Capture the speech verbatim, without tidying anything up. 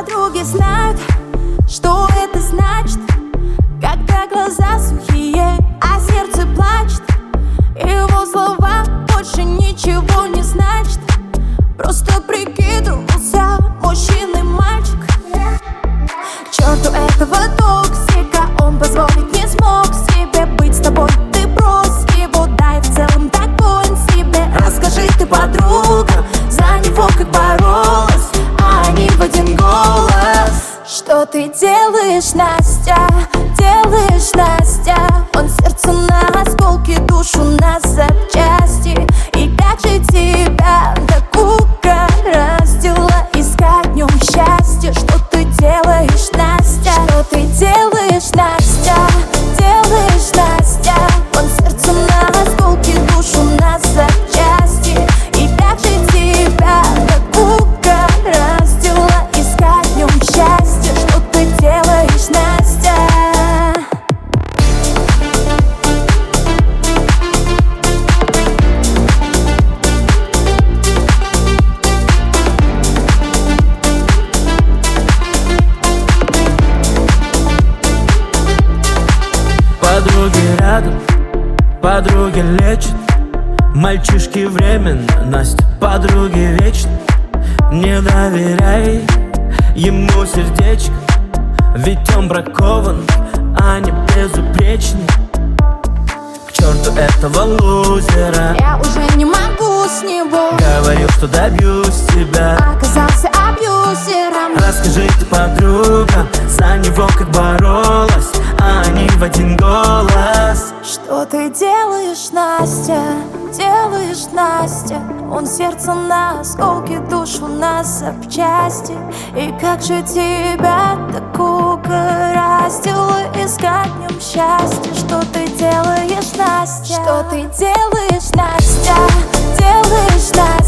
подруги знают, что это значит, когда глаза сухие, а сердце плачет. Его слова больше ничего не значат. Просто прикидывался мужчиной мальчик. К черту этого токсика, он позволить не смог себе быть с тобой. Ты брось его, да и в целом такой он себе. Расскажи ты, подруга, за него как боролась, а они в один голос. Что ты делаешь, Настя? Делаешь, Настя? Он сердце на осколки, душу на запчасти. И как же тебя так угораздило искать в нем счастье? Что ты делаешь, Настя? Что ты делаешь, Настя? Делаешь, Настя? Он сердце на осколки, душу на запчасти. И как же тебя так угораздило искать в нем счастье? Что ты делаешь, Настя? Подруги рядом, подруги лечат, мальчишки временно, Настя, подруги вечно. Не доверяй ему сердечко, ведь он бракован, а не безупречный. К черту этого лузера, Я уже не могу с него. говорил, что добьюсь тебя, Оказался абьюзером. расскажи ты, подруга, за него как боролась, а они в один голос. Что ты делаешь, Настя? Делаешь, Настя? Он сердце на осколки, душу на запчасти. И как же тебя так угораздило искать в нем счастье? Что ты делаешь, Настя? Что ты делаешь, Настя? Делаешь, Настя?